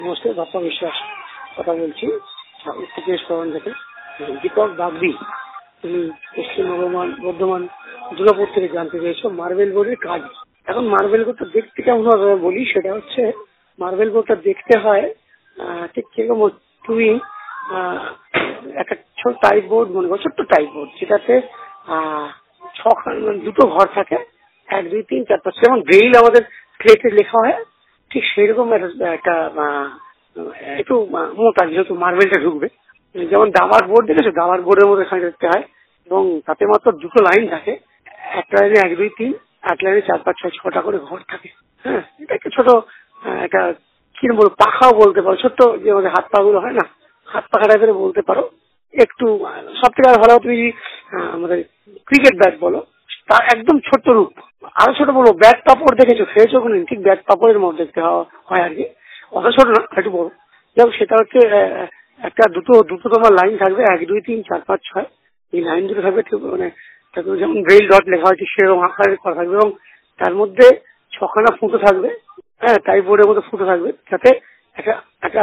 নমস্তে, বাপ্পা বিশ্বাস কথা বলছি উত্তর চব্বিশ পরগনা থেকে। দীপক বাগদি, তুমি পশ্চিম বর্ধমান দুর্গাপুর থেকে জানতে চেয়েছো মার্বেল বোর্ডের কাজ। এখন মার্বেল বোর্ডটা দেখতে কেমন হবে বলি, সেটা হচ্ছে মার্বেল বোর্ডটা দেখতে হয় ঠিক কিরকম, তুমি একটা ছোট টাইপ বোর্ড মনে করো, ছোট্ট টাইপ বোর্ড যেটাতে দুটো ঘর থাকে, 1 2 3 4 5, যেমন ব্রেইল আমাদের প্লেটে লেখা হয় ঠিক সেইরকম একটা একটু মোটা, যেহেতু মার্বেলটা ঢুকবে। যেমন দাবার বোর্ড দেখেছো, দাবার বোর্ডের মধ্যে এখানে দেখতে হয় এবং তাতে মাত্র দুটো লাইন থাকে, এক লাইনে 1 2 3, এক লাইনে 4 5 6 6টা করে ঘর থাকে। হ্যাঁ, এটা একটা ছোট একটা কিরকম বলবো, পাখাও বলতে পারো, ছোট্ট যে আমাদের হাত পা গুলো হয় না, হাত পাখা টাইপের বলতে পারো। একটু সব থেকে ভালো তুমি আমাদের ক্রিকেট ব্যাট বলো, তার একদম ছোট্ট রূপ। আরো ছোট বলবো, ব্যাট পাপড় দেখেছো, খেয়েছো কোন ঠিক ব্যাট পাপড়ের মধ্যে দেখতে হয় আর কি, অত ছোট না, একটু বড়। যেমন সেটা হচ্ছে একটা দুটো তোমার লাইন থাকবে, 1 2 3 4 5 6, এই লাইন দুটো থাকবে ঠিক মানে যেমন ব্রেইল ডট লেখা হয় ঠিক সেরকম আকারের করা থাকবে এবং তার মধ্যে 6খানা ফুটো থাকবে। হ্যাঁ, টাইপ বোর্ডের মধ্যে ফুটো থাকবে, যাতে একটা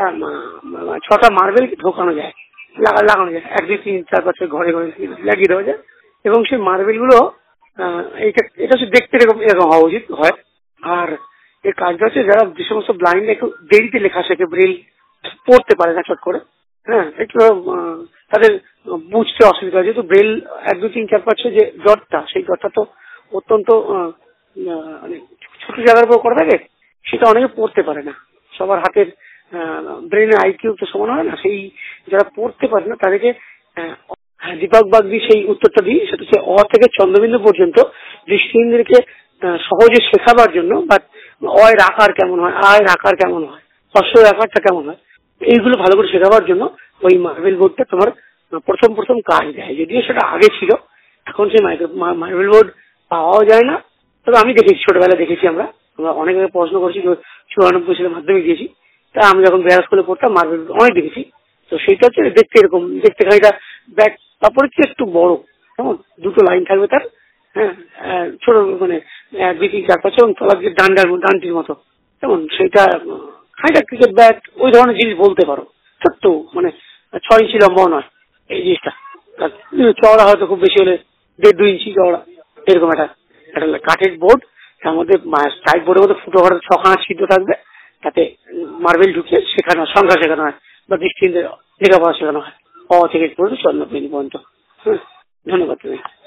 6টা মার্বেল ঢোকানো যায়, লাগানো যায়, 1 2 3 4 5 ঘরে ঘরে লাগিয়ে দেওয়া যায়। এবং সেই মার্বেল গুলো এটা হচ্ছে দেখতে এরকম হওয়া উচিত হয়। আর এই কাজটা হচ্ছে যারা যে সমস্ত ব্লাইন্ড একটু দেরিতে লেখা শেখে, ব্রেইল পড়তে পারে না চট করে, হ্যাঁ, একটু তাদের বুঝতে অসুবিধা হয়, যেহেতু ব্রেইল 1 2 3 4 5 যে ডটটা, সেই ডটটা তো অত্যন্ত মানে ছোট জায়গার উপর করা থাকে, সেটা অনেকে পড়তে পারে না। সবার হাতের ব্রেনের আইকিউ তো সমান হয় না, সেই যারা পড়তে পারে না তাদেরকে দীপক বাগদি সেই উত্তরটা দিই, সেটা হচ্ছে অ থেকে চন্দ্রবিন্দু পর্যন্ত দৃষ্টিহীনদেরকে সহজে শেখাবার জন্য, বা অয়ের আকার কেমন হয়, আয়ের আকার কেমন হয়, হর্ষের আকারটা কেমন হয়, এইগুলো ভালো করে শেখাবার জন্য ওই মার্বেল বোর্ডটা তোমার প্রথম কাজ দেয়। যদিও সেটা আগে ছিল, এখন সেই মার্বেল বোর্ড পাওয়াও যায় না। তবে আমি দেখেছি, ছোটবেলায় দেখেছি, আমরা অনেক আগে পড়াশোনা করেছি, 94 সালে মাধ্যমিক দিয়েছি, তা আমি যখন বেড়া স্কুলে পড়তাম মার্বেল অনেক দেখেছি। তো সেইটা হচ্ছে দেখতে এরকম, দেখতে খানিকটা ব্যাট তারপরে একটু বড়, কেমন দুটো লাইন থাকবে তার, হ্যাঁ, ছোট মানে 1 2 3 4 5 এবং তলার যে ডান্ডির মতো, যেমন সেইটা খানিকটা ক্রিকেট ব্যাট ওই ধরনের জিনিস বলতে পারো। ছোট্ট মানে 6 ইঞ্চি লম্বাও নয় এই জিনিসটা, চওড়া হয়তো খুব বেশি হলে 1.5 2 ইঞ্চি চওড়া, এরকম একটা কাঠের বোর্ড, তার মধ্যে টাইপ বোর্ডের মধ্যে ফুটো ঘরের 6খানা ছিদ্র থাকবে, তাতে মার্বেল ঢুকিয়ে শেখানো হয়, সংখ্যা শেখানো হয়, বা দৃষ্টিহীনদের লেখাপড়া শেখানো হয়, অ থেকে পর্যন্ত চন্দ্রবিন্দু পর্যন্ত। হ্যাঁ, ধন্যবাদ তুমি।